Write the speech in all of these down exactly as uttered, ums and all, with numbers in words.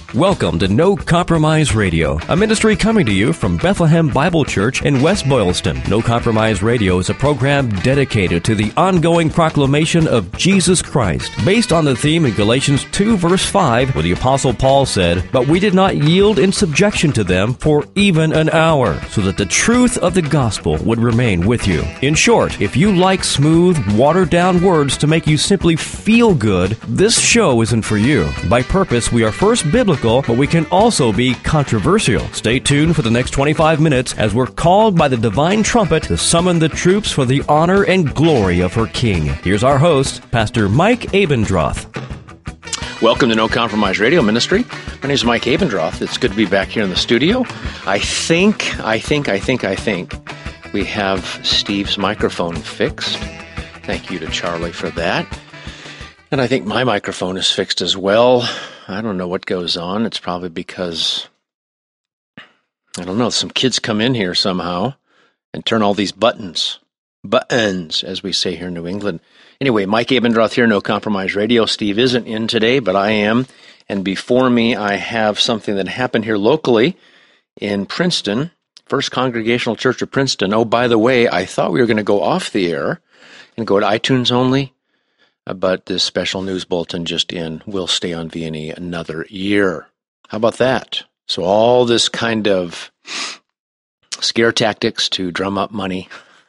Welcome to No Compromise Radio, a ministry coming to you from Bethlehem Bible Church in West Boylston. No Compromise Radio is a program dedicated to the ongoing proclamation of Jesus Christ, based on the theme in Galatians two, verse five, where the Apostle Paul said, "But we did not yield in subjection to them for even an hour, so that the truth of the gospel would remain with you." In short, if you like smooth, watered-down words to make you simply feel good, this show isn't for you. By purpose, we are first biblical, but we can also be controversial. Stay tuned for the next twenty-five minutes as we're called by the divine trumpet to summon the troops for the honor and glory of her King. Here's our host, Pastor Mike Abendroth. Welcome to No Compromise Radio Ministry. My name is Mike Abendroth. It's good to be back here in the studio. I think, I think, I think, I think we have Steve's microphone fixed. Thank you to Charlie for that. And I think my microphone is fixed as well. I don't know what goes on. It's probably because, I don't know, some kids come in here somehow and turn all these buttons. Buttons, as we say here in New England. Anyway, Mike Abendroth here, No Compromise Radio. Steve isn't in today, but I am. And before me, I have something that happened here locally in Princeton, First Congregational Church of Princeton. Oh, by the way, I thought we were going to go off the air and go to iTunes only. But this special news bulletin just in will stay on V and E another year. How about that? So all this kind of scare tactics to drum up money.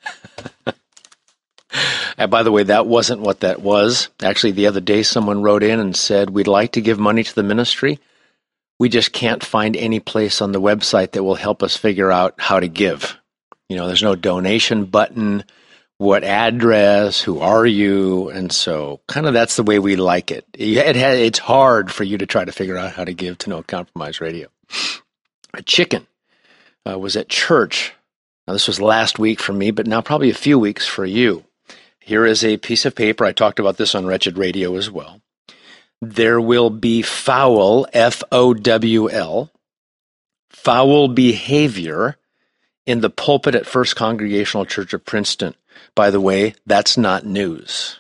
And by the way, that wasn't what that was. Actually, the other day someone wrote in and said, "We'd like to give money to the ministry. We just can't find any place on the website that will help us figure out how to give. You know, there's no donation button. What address? Who are you?" And so kind of that's the way we like it. It had, it's hard for you to try to figure out how to give to No Compromise Radio. A chicken uh, was at church. Now, this was last week for me, but now probably a few weeks for you. Here is a piece of paper. I talked about this on Wretched Radio as well. There will be foul, F O W L, foul behavior in the pulpit at First Congregational Church of Princeton. By the way, that's not news.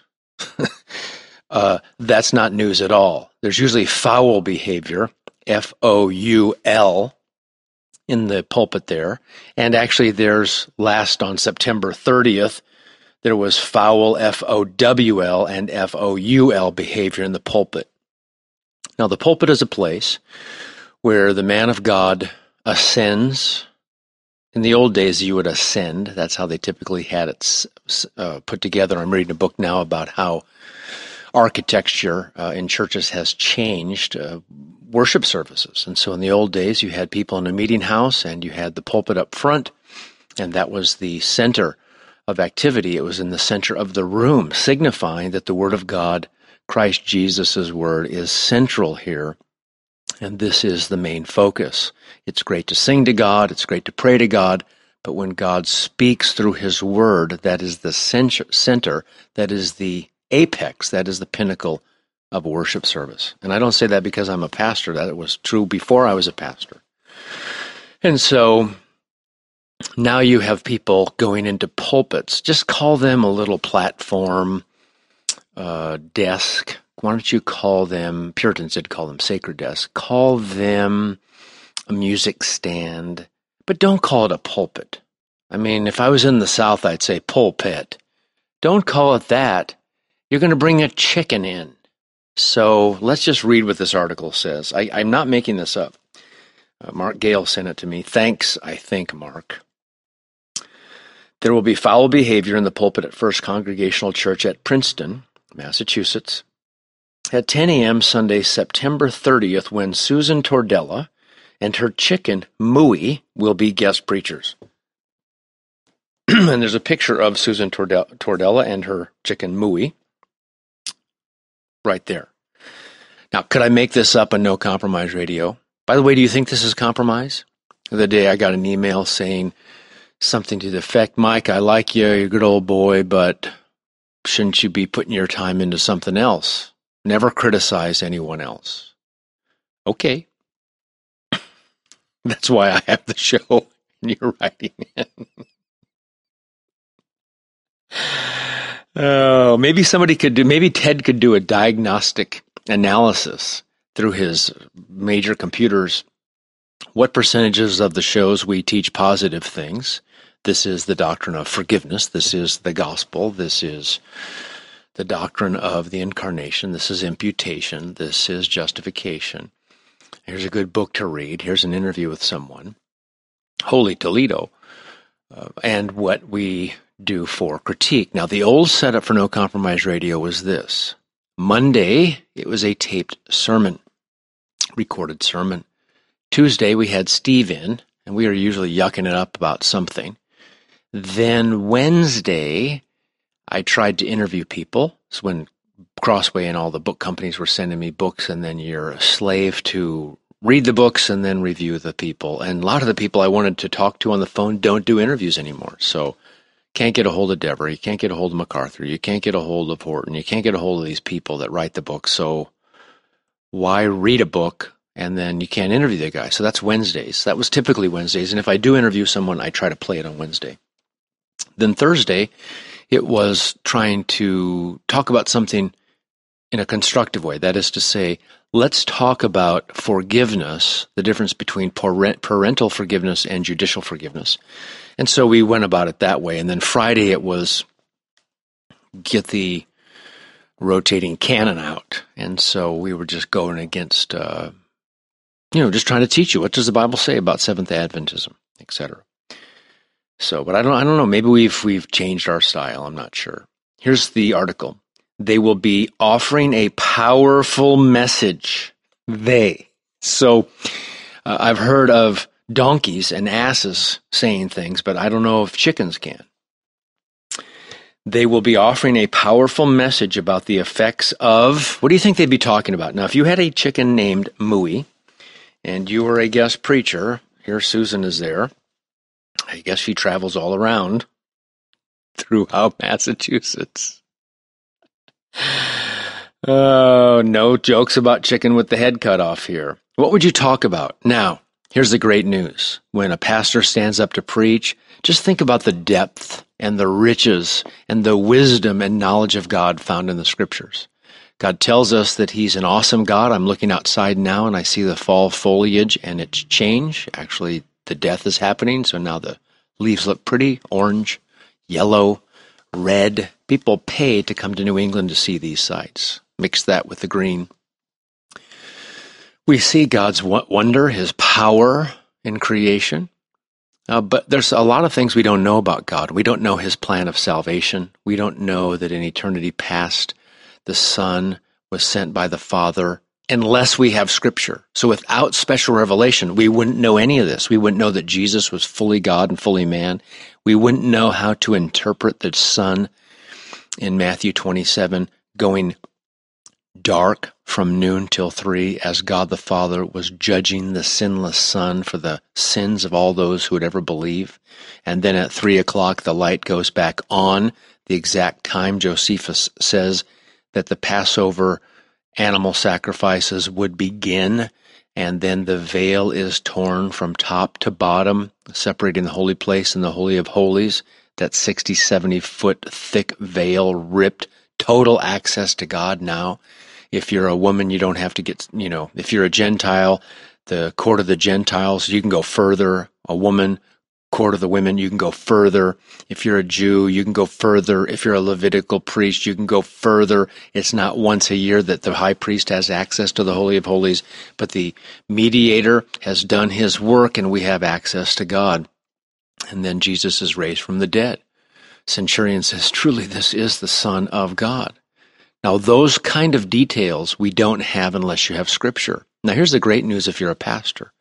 uh, that's not news at all. There's usually foul behavior, F O U L, in the pulpit there. And actually there's last on September thirtieth, there was foul, F O W L, and F O U L behavior in the pulpit. Now, the pulpit is a place where the man of God ascends. In the old days, you would ascend. That's how they typically had it uh, put together. I'm reading a book now about how architecture uh, in churches has changed uh, worship services. And so in the old days, you had people in a meeting house, and you had the pulpit up front, and that was the center of activity. It was in the center of the room, signifying that the Word of God, Christ Jesus' Word, is central here. And this is the main focus. It's great to sing to God, it's great to pray to God, but when God speaks through His Word, that is the center, that is the apex, that is the pinnacle of a worship service. And I don't say that because I'm a pastor. That was true before I was a pastor. And so now you have people going into pulpits. Just call them a little platform, uh, desk. Why don't you call them, Puritans did call them sacred desks, call them a music stand, but don't call it a pulpit. I mean, if I was in the South, I'd say pulpit. Don't call it that. You're going to bring a chicken in. So let's just read what this article says. I, I'm not making this up. Uh, Mark Gale sent it to me. Thanks, I think, Mark. There will be foul behavior in the pulpit at First Congregational Church at Princeton, Massachusetts, at ten a.m. Sunday, September thirtieth, when Susan Tordella and her chicken, Mooey, will be guest preachers. And there's a picture of Susan Tordella, Tordella and her chicken, Mooey, right there. Now, could I make this up on No Compromise Radio? By the way, do you think this is compromise? The other day I got an email saying something to the effect, "Mike, I like you, you're a good old boy, but shouldn't you be putting your time into something else? Never criticize anyone else." Okay. That's why I have the show, and you're writing in. Oh, maybe somebody could do, maybe Ted could do a diagnostic analysis through his major computers what percentages of the shows we teach positive things. This is the doctrine of forgiveness. This is the gospel. This is the doctrine of the incarnation. This is imputation. This is justification. Here's a good book to read. Here's an interview with someone. Holy Toledo. Uh, and what we do for critique. Now, the old setup for No Compromise Radio was this. Monday, it was a taped sermon, recorded sermon. Tuesday, we had Steve in, and we were usually yucking it up about something. Then Wednesday, I tried to interview people. It's when Crossway and all the book companies were sending me books, and then you're a slave to read the books and then review the people. And a lot of the people I wanted to talk to on the phone don't do interviews anymore. So can't get a hold of Deborah. You can't get a hold of MacArthur. You can't get a hold of Horton. You can't get a hold of these people that write the book. So why read a book and then you can't interview the guy? So that's Wednesdays. That was typically Wednesdays. And if I do interview someone, I try to play it on Wednesday. Then Thursday, it was trying to talk about something in a constructive way. That is to say, let's talk about forgiveness, the difference between parental forgiveness and judicial forgiveness. And so we went about it that way. And then Friday, it was get the rotating cannon out. And so we were just going against, uh, you know, just trying to teach you, what does the Bible say about Seventh Adventism, et cetera. So, but I don't, I don't know. Maybe we've we've changed our style. I'm not sure. Here's the article. They will be offering a powerful message. They. So, uh, I've heard of donkeys and asses saying things, but I don't know if chickens can. They will be offering a powerful message about the effects of, what do you think they'd be talking about? Now, if you had a chicken named Mooey, and you were a guest preacher, here Susan is there. I guess she travels all around throughout Massachusetts. Oh, no jokes about chicken with the head cut off here. What would you talk about? Now, here's the great news. When a pastor stands up to preach, just think about the depth and the riches and the wisdom and knowledge of God found in the Scriptures. God tells us that He's an awesome God. I'm looking outside now and I see the fall foliage and it's change. Actually, the death is happening, so now the leaves look pretty, orange, yellow, red. People pay to come to New England to see these sights. Mix that with the green. We see God's wonder, His power in creation. Uh, but there's a lot of things we don't know about God. We don't know His plan of salvation. We don't know that in eternity past, the Son was sent by the Father, unless we have Scripture. So without special revelation, we wouldn't know any of this. We wouldn't know that Jesus was fully God and fully man. We wouldn't know how to interpret the sun in Matthew twenty-seven going dark from noon till three as God the Father was judging the sinless Son for the sins of all those who would ever believe. And then at three o'clock, the light goes back on, the exact time Josephus says that the Passover animal sacrifices would begin, and then the veil is torn from top to bottom, separating the holy place and the Holy of Holies. That sixty, seventy foot thick veil ripped, total access to God now. If you're a woman, you don't have to get, you know, if you're a Gentile, the court of the Gentiles, you can go further. A woman, court of the women, you can go further. If you're a Jew, you can go further. If you're a Levitical priest, you can go further. It's not once a year that the high priest has access to the Holy of Holies, but the mediator has done his work and we have access to God. And then Jesus is raised from the dead. Centurion says, truly, this is the Son of God. Now, those kind of details we don't have unless you have Scripture. Now, here's the great news if you're a pastor.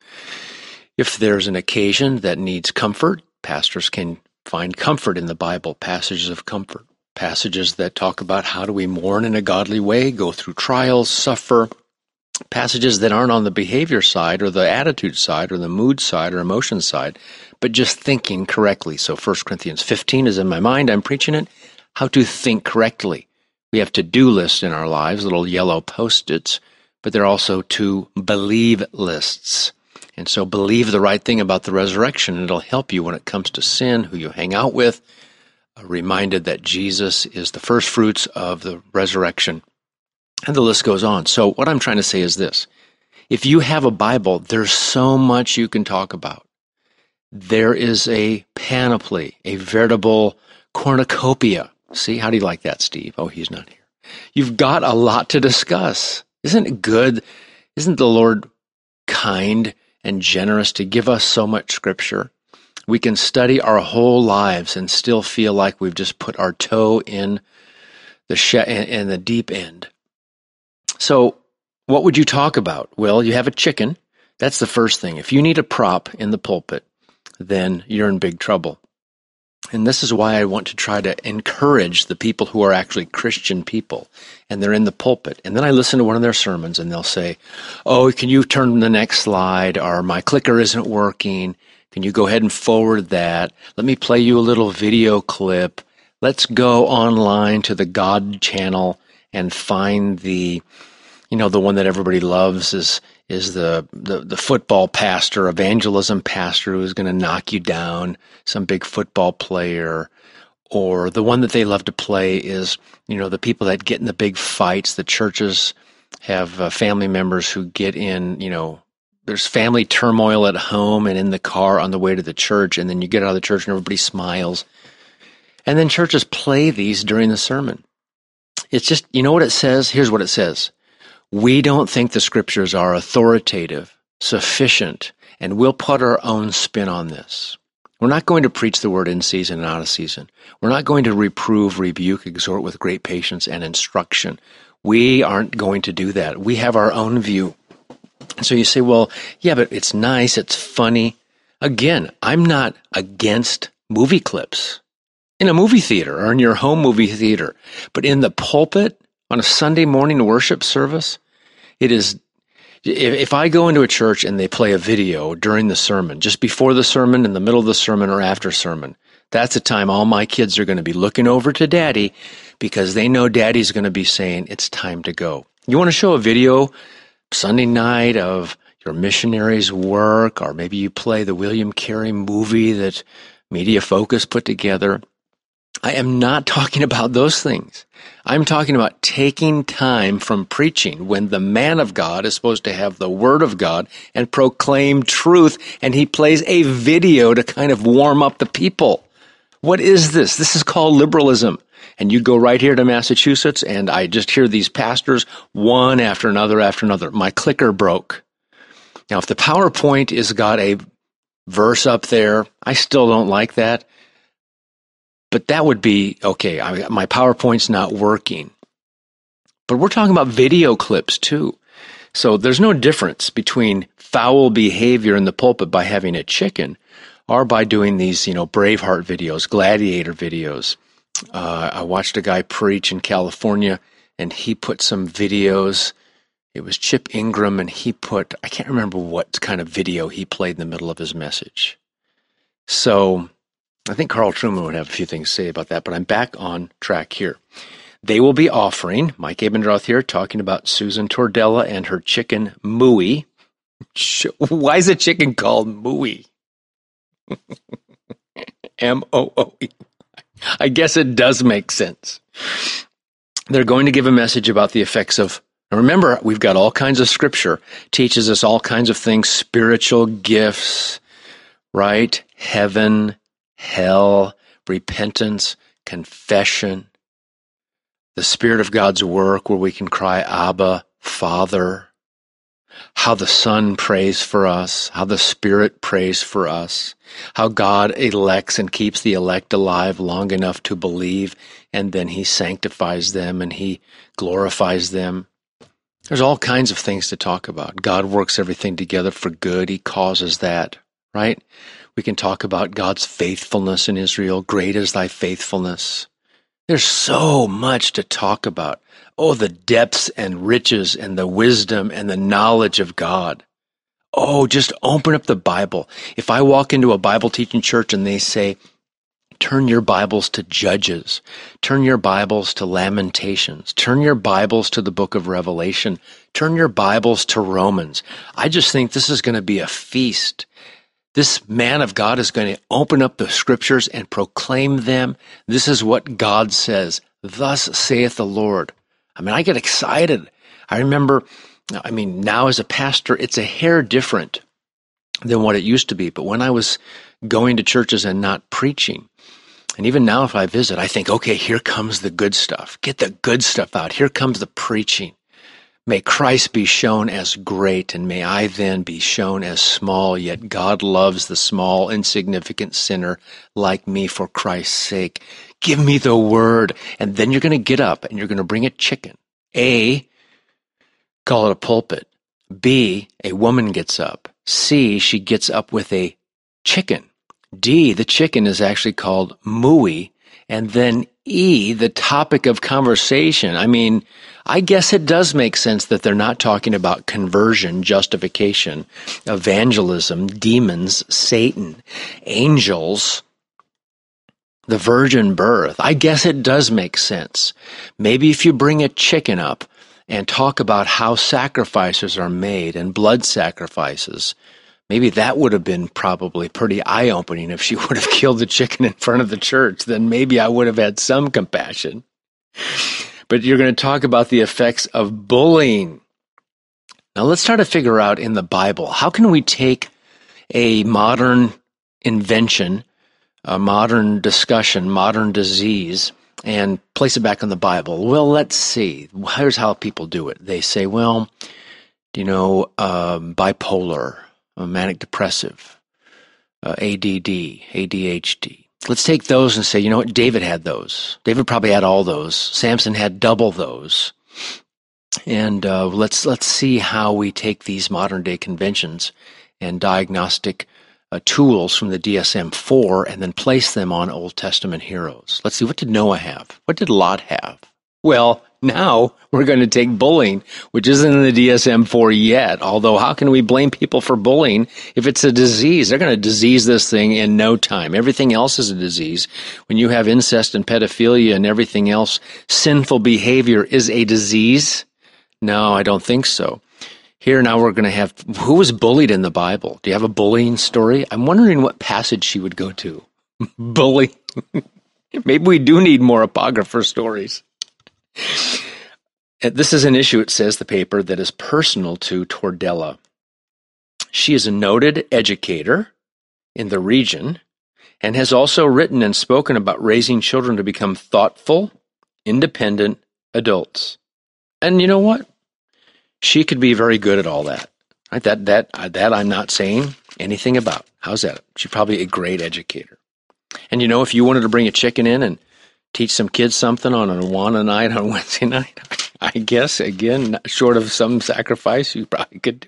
If there's an occasion that needs comfort, pastors can find comfort in the Bible, passages of comfort, passages that talk about how do we mourn in a godly way, go through trials, suffer, passages that aren't on the behavior side or the attitude side or the mood side or emotion side, but just thinking correctly. So First Corinthians fifteen is in my mind. I'm preaching it. How to think correctly. We have to-do lists in our lives, little yellow Post-its, but they're also to-believe lists. And so believe the right thing about the resurrection, and it'll help you when it comes to sin, who you hang out with, uh, reminded that Jesus is the first fruits of the resurrection. And the list goes on. So what I'm trying to say is this. If you have a Bible, there's so much you can talk about. There is a panoply, a veritable cornucopia. See, how do you like that, Steve? Oh, he's not here. You've got a lot to discuss. Isn't it good? Isn't the Lord kind and generous to give us so much Scripture? We can study our whole lives and still feel like we've just put our toe in the sh- in the deep end. So, what would you talk about? Well, you have a chicken. That's the first thing. If you need a prop in the pulpit, then you're in big trouble. And this is why I want to try to encourage the people who are actually Christian people, and they're in the pulpit. And then I listen to one of their sermons, and they'll say, oh, can you turn to the next slide? Or my clicker isn't working. Can you go ahead and forward that? Let me play you a little video clip. Let's go online to the God channel and find the, you know, the one that everybody loves is is the, the, the football pastor, evangelism pastor who's going to knock you down, some big football player. Or the one that they love to play is, you know, the people that get in the big fights. The churches have uh, family members who get in, you know, there's family turmoil at home and in the car on the way to the church, and then you get out of the church and everybody smiles. And then churches play these during the sermon. It's just, you know what it says? Here's what it says. We don't think the Scriptures are authoritative, sufficient, and we'll put our own spin on this. We're not going to preach the word in season and out of season. We're not going to reprove, rebuke, exhort with great patience and instruction. We aren't going to do that. We have our own view. So you say, well, yeah, but it's nice, it's funny. Again, I'm not against movie clips in a movie theater or in your home movie theater. But in the pulpit, on a Sunday morning worship service, it is, if I go into a church and they play a video during the sermon, just before the sermon, in the middle of the sermon, or after sermon, that's the time all my kids are going to be looking over to Daddy because they know Daddy's going to be saying, it's time to go. You want to show a video Sunday night of your missionaries' work, or maybe you play the William Carey movie that Media Focus put together. I am not talking about those things. I'm talking about taking time from preaching when the man of God is supposed to have the Word of God and proclaim truth, and he plays a video to kind of warm up the people. What is this? This is called liberalism. And you go right here to Massachusetts, and I just hear these pastors, one after another after another. My clicker broke. Now, if the PowerPoint has got a verse up there, I still don't like that. But that would be, okay, I, my PowerPoint's not working. But we're talking about video clips too. So there's no difference between foul behavior in the pulpit by having a chicken or by doing these, you know, Braveheart videos, gladiator videos. Uh, I watched a guy preach in California, and he put some videos. It was Chip Ingram, and he put, I can't remember what kind of video he played in the middle of his message. So I think Carl Truman would have a few things to say about that, but I'm back on track here. They will be offering, Mike Abendroth here, talking about Susan Tordella and her chicken Mooey. Why is a chicken called Mooey? M O O E. I guess it does make sense. They're going to give a message about the effects of, remember, we've got all kinds of scripture, teaches us all kinds of things, spiritual gifts, right? Heaven, hell, repentance, confession, the Spirit of God's work where we can cry, Abba, Father, how the Son prays for us, how the Spirit prays for us, how God elects and keeps the elect alive long enough to believe, and then He sanctifies them and He glorifies them. There's all kinds of things to talk about. God works everything together for good. He causes that, right? We can talk about God's faithfulness in Israel. Great is thy faithfulness. There's so much to talk about. Oh, the depths and riches and the wisdom and the knowledge of God. Oh, just open up the Bible. If I walk into a Bible teaching church and they say, turn your Bibles to Judges, turn your Bibles to Lamentations, turn your Bibles to the book of Revelation, turn your Bibles to Romans, I just think this is going to be a feast. This man of God is going to open up the scriptures and proclaim them. This is what God says. Thus saith the Lord. I mean, I get excited. I remember I mean, now as a pastor, it's a hair different than what it used to be. But when I was going to churches and not preaching, and even now if I visit, I think, okay, here comes the good stuff. Get the good stuff out. Here comes the preaching. May Christ be shown as great, and may I then be shown as small, yet God loves the small, insignificant sinner like me for Christ's sake. Give me the word. And then you're going to get up and you're going to bring a chicken. A, call it a pulpit. B, a woman gets up. C, she gets up with a chicken. D, the chicken is actually called mooey. And then E, the topic of conversation. I mean, I guess it does make sense that they're not talking about conversion, justification, evangelism, demons, Satan, angels, the virgin birth. I guess it does make sense. Maybe if you bring a chicken up and talk about how sacrifices are made and blood sacrifices, maybe that would have been probably pretty eye-opening if she would have killed the chicken in front of the church. Then maybe I would have had some compassion. But you're going to talk about the effects of bullying. Now let's try to figure out in the Bible, how can we take a modern invention, a modern discussion, modern disease, and place it back in the Bible? Well, let's see. Here's how people do it. They say, well, you know, um, bipolar, manic depressive, uh, A D D, A D H D. Let's take those and say, you know what, David had those. David probably had all those. Samson had double those. And uh, let's let's see how we take these modern day conventions and diagnostic uh, tools from the D S M four and then place them on Old Testament heroes. Let's see, what did Noah have? What did Lot have? Well, now we're going to take bullying, which isn't in the D S M four yet. Although, how can we blame people for bullying if it's a disease? They're going to disease this thing in no time. Everything else is a disease. When you have incest and pedophilia and everything else, sinful behavior is a disease? No, I don't think so. Here now we're going to have, who was bullied in the Bible? Do you have a bullying story? I'm wondering what passage she would go to. Bully. Maybe we do need more apocryphal stories. This is an issue, it says, the paper, that is personal to Tordella. She is a noted educator in the region and has also written and spoken about raising children to become thoughtful, independent adults. And you know what? She could be very good at all that. Right? That that uh, that I'm not saying anything about. How's that? She's probably a great educator. And you know, if you wanted to bring a chicken in and teach some kids something on an Awana night on Wednesday night, I guess, again, short of some sacrifice, you probably could do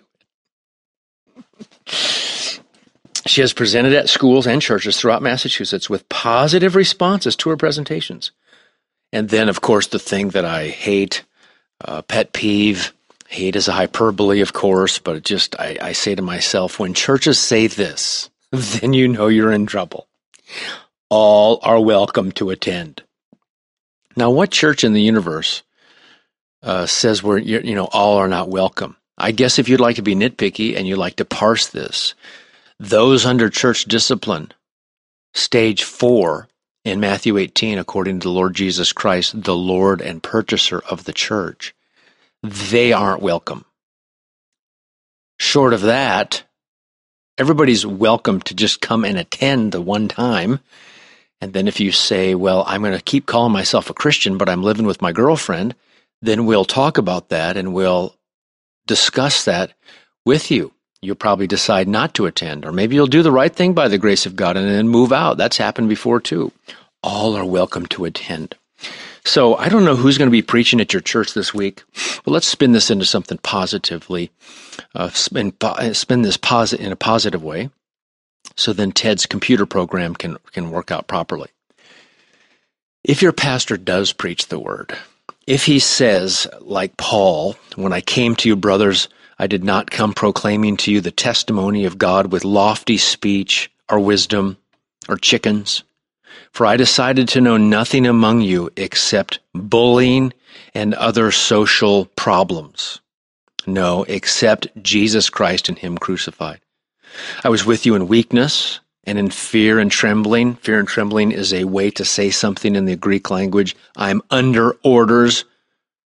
it. She has presented at schools and churches throughout Massachusetts with positive responses to her presentations. And then, of course, the thing that I hate, uh, pet peeve, hate is a hyperbole, of course, but it just, I, I say to myself, when churches say this, then you know you're in trouble. All are welcome to attend. Now, what church in the universe uh, says we're, you know, all are not welcome? I guess if you'd like to be nitpicky and you'd like to parse this, those under church discipline, stage four in Matthew eighteen, according to the Lord Jesus Christ, the Lord and purchaser of the church, they aren't welcome. Short of that, everybody's welcome to just come and attend the one time. And then if you say, well, I'm going to keep calling myself a Christian, but I'm living with my girlfriend, then we'll talk about that and we'll discuss that with you. You'll probably decide not to attend, or maybe you'll do the right thing by the grace of God and then move out. That's happened before too. All are welcome to attend. So I don't know who's going to be preaching at your church this week, but let's spin this into something positively, uh, spin, spin this posit- in a positive way. So then Ted's computer program can, can work out properly. If your pastor does preach the word, if he says, like Paul, when I came to you, brothers, I did not come proclaiming to you the testimony of God with lofty speech or wisdom or chickens, for I decided to know nothing among you except bullying and other social problems. No, except Jesus Christ and him crucified. I was with you in weakness and in fear and trembling. Fear and trembling is a way to say something in the Greek language. I'm under orders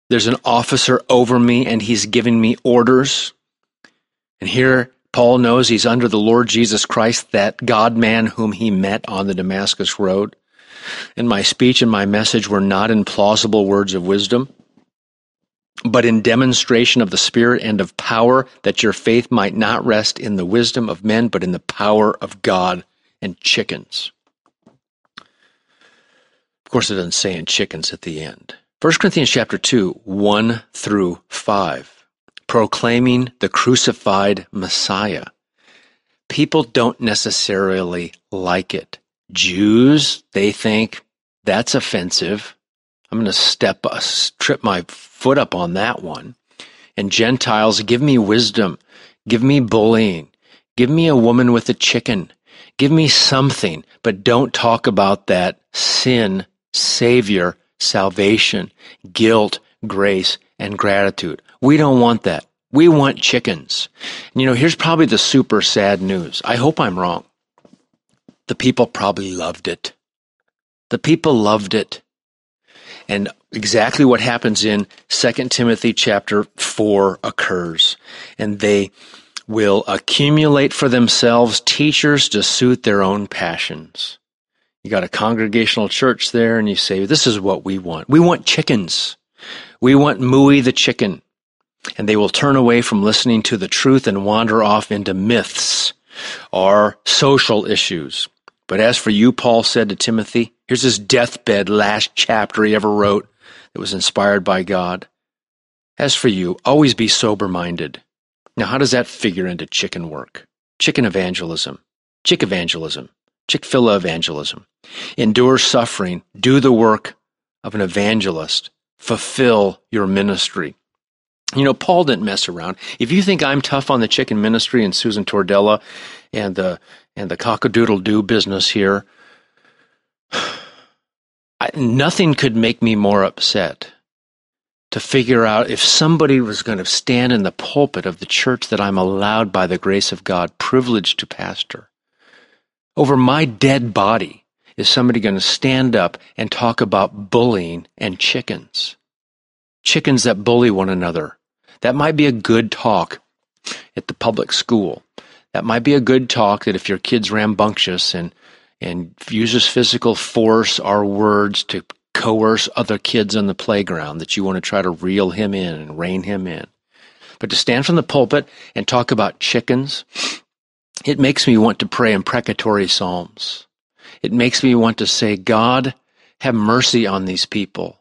There's an officer over me, and he's giving me orders. And here, Paul knows he's under the Lord Jesus Christ, that God-man whom he met on the Damascus road. And my speech and my message were not in plausible words of wisdom, but in demonstration of the Spirit and of power, that your faith might not rest in the wisdom of men, but in the power of God. And chickens. Of course, it doesn't say in chickens at the end. First Corinthians chapter two, one through five. Proclaiming the crucified Messiah. People don't necessarily like it. Jews, they think that's offensive. I'm going to step, uh, trip my foot up on that one. And Gentiles, give me wisdom. Give me bullying. Give me a woman with a chicken. Give me something, but don't talk about that sin, Savior, salvation, guilt, grace, and gratitude. We don't want that. We want chickens. And you know, here's probably the super sad news. I hope I'm wrong. The people probably loved it. The people loved it. And exactly what happens in Second Timothy chapter four occurs. And they will accumulate for themselves teachers to suit their own passions. You got a congregational church there, and you say, this is what we want. We want chickens. We want Mooey the chicken. And they will turn away from listening to the truth and wander off into myths or social issues. But as for you, Paul said to Timothy, here's his deathbed last chapter he ever wrote that was inspired by God. As for you, always be sober-minded. Now, how does that figure into chicken work? Chicken evangelism, chick evangelism, Chick-fil-A evangelism. Endure suffering, do the work of an evangelist, fulfill your ministry. You know, Paul didn't mess around. If you think I'm tough on the chicken ministry and Susan Tordella and the and the cock-a-doodle-doo business here, I, nothing could make me more upset to figure out if somebody was going to stand in the pulpit of the church that I'm allowed by the grace of God, privileged to pastor. Over my dead body, is somebody going to stand up and talk about bullying and chickens? Chickens that bully one another. That might be a good talk at the public school. That might be a good talk that if your kid's rambunctious and, and uses physical force or words to coerce other kids on the playground, that you want to try to reel him in and rein him in. But to stand from the pulpit and talk about chickens, it makes me want to pray imprecatory psalms. It makes me want to say, God, have mercy on these people.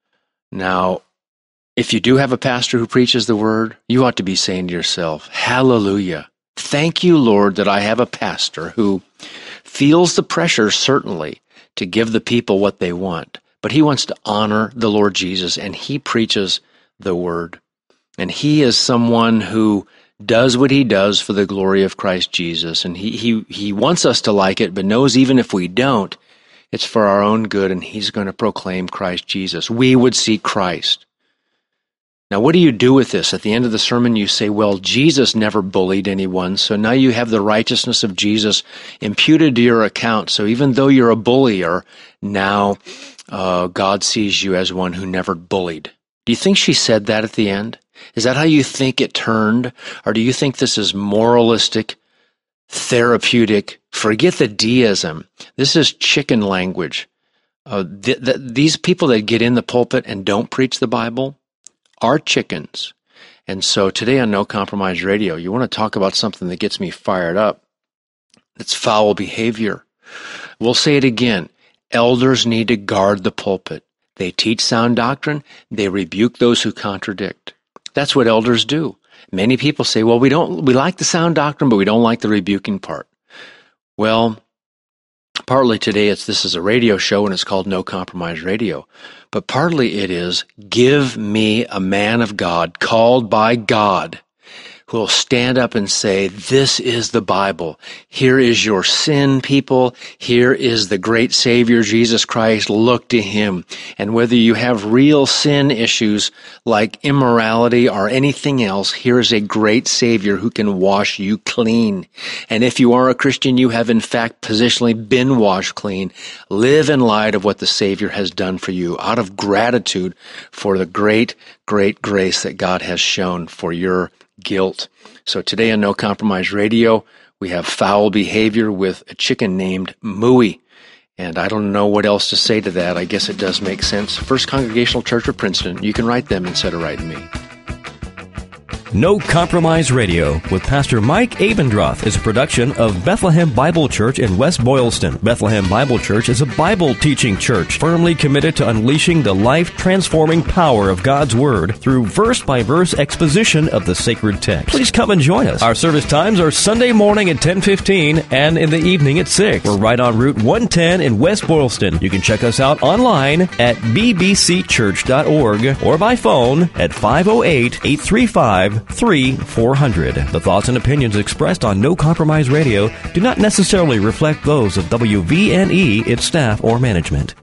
Now, if you do have a pastor who preaches the word, you ought to be saying to yourself, hallelujah. Thank you, Lord, that I have a pastor who feels the pressure, certainly, to give the people what they want. But he wants to honor the Lord Jesus, and he preaches the word. And he is someone who does what he does for the glory of Christ Jesus. And he, he, he wants us to like it, but knows even if we don't, it's for our own good, and he's going to proclaim Christ Jesus. We would see Christ. Now, what do you do with this? At the end of the sermon, you say, well, Jesus never bullied anyone, so now you have the righteousness of Jesus imputed to your account. So even though you're a bullier, now uh, God sees you as one who never bullied. Do you think she said that at the end? Is that how you think it turned? Or do you think this is moralistic, therapeutic? Forget the deism. This is chicken language. Uh, th- th- these people that get in the pulpit and don't preach the Bible are chickens. And so today on No Compromise Radio, you want to talk about something that gets me fired up. It's foul behavior. We'll say it again. Elders need to guard the pulpit. They teach sound doctrine. They rebuke those who contradict. That's what elders do. Many people say, well, we don't, we like the sound doctrine, but we don't like the rebuking part. Well, partly today it's, this is a radio show and it's called No Compromise Radio. But partly it is, give me a man of God called by God who will stand up and say, this is the Bible. Here is your sin, people. Here is the great Savior, Jesus Christ. Look to Him. And whether you have real sin issues like immorality or anything else, here is a great Savior who can wash you clean. And if you are a Christian, you have in fact positionally been washed clean. Live in light of what the Savior has done for you, out of gratitude for the great, great grace that God has shown for your guilt. So today on No Compromise Radio, we have foul behavior with a chicken named Mooey. And I don't know what else to say to that. I guess it does make sense. First Congregational Church of Princeton. You can write them instead of writing me. No Compromise Radio with Pastor Mike Abendroth is a production of Bethlehem Bible Church in West Boylston. Bethlehem Bible Church is a Bible teaching church firmly committed to unleashing the life-transforming power of God's Word through verse-by-verse exposition of the sacred text. Please come and join us. Our service times are Sunday morning at ten fifteen and in the evening at six. We're right on Route one ten in West Boylston. You can check us out online at b b c church dot org or by phone at five oh eight, eight three five, three four hundred. The thoughts and opinions expressed on No Compromise Radio do not necessarily reflect those of W V N E, its staff, or management.